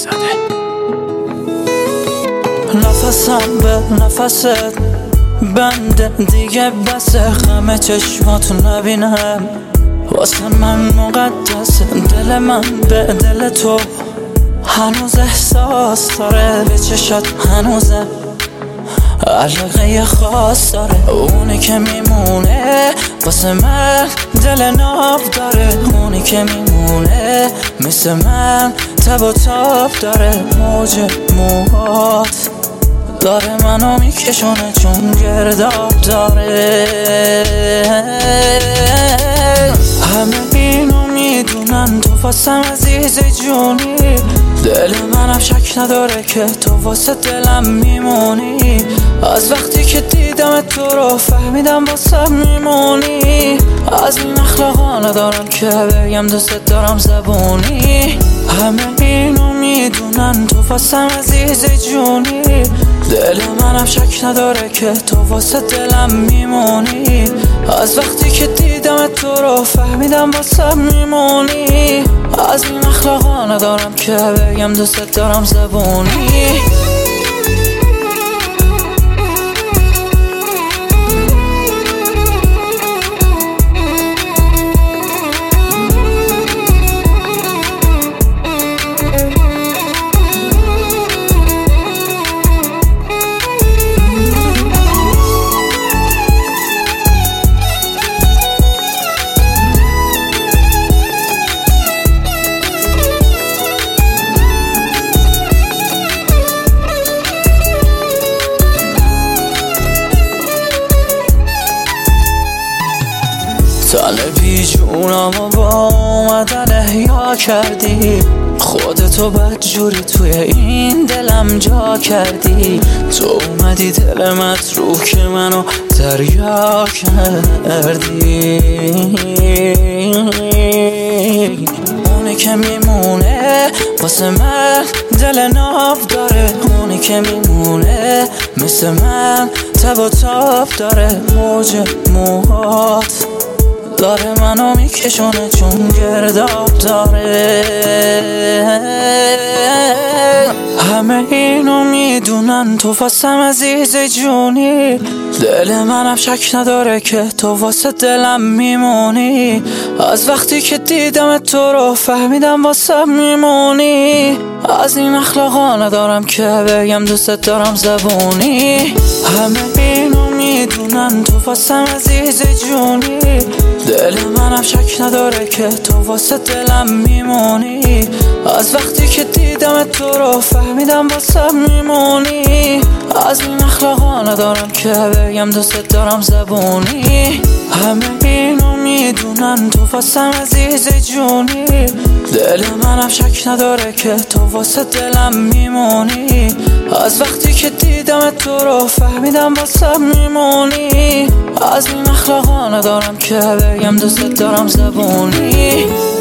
داده. نفسم به نفست بنده دیگه بسه، همه چشماتو نبینم واسه من مقدسه. دل من به دل تو هنوز احساس داره، به چشات هنوزه علاقه خاص داره. اونی که میمونه واسه من دل ناب داره، اونی که میمونه مثل من تب و تاب داره. موج موهات داره منو میکشونه چون گرداب داره. همه اینو میدونن تو واسم عزیز جونی، دل منم شک نداره که تو واسه دلم میمونی. از وقتی که دیدم تو رو فهمیدم واسه میمونی. از این اخلاقا ندارم که بگم دوست دارم زبونی. همه اینو میدونن تو واسم عزیز جونی، دل منم شک نداره که تو واسه دلم میمونی. از وقتی که دیدم تو رو فهمیدم واسه میمونی. از این اخلاقا ندارم که بگم دوست دارم زبونی. طالبی جونمو با اومدن احیا کردی، خودتو بدجوری توی این دلم جا کردی. تو اومدی دل متروک منو دریا کردی. اونی که میمونه واسه من دل ناب داره، اونی که میمونه مثل من تب و تاب داره. موج موهات داره منو میکشونه چون گرداب داره. همه اینو میدونن تو واسم عزیز جونی، دل منم شک نداره که تو واسه دلم میمونی. از وقتی که دیدم تو رو فهمیدم واسه میمونی. از این اخلاقا ندارم که بگم دوست دارم زبونی. همه اینو میدونن تو واسم عزیز جونی، دل منم شک نداره که تو واسه دلم میمونی. از وقتی که دیدم تو رو فهمیدم واسه میمونی. از این اخلاقا ندارم که بگم دوست دارم زبونی. همه اینو میدونن تو واسم عزیز جونی، دل منم شک نداره که تو واسه دلم میمونی. از وقتی که دیدم تو رو فهمیدم واسه میمونی. از این اخلاقا ندارم که بگم دوست دارم زبونی.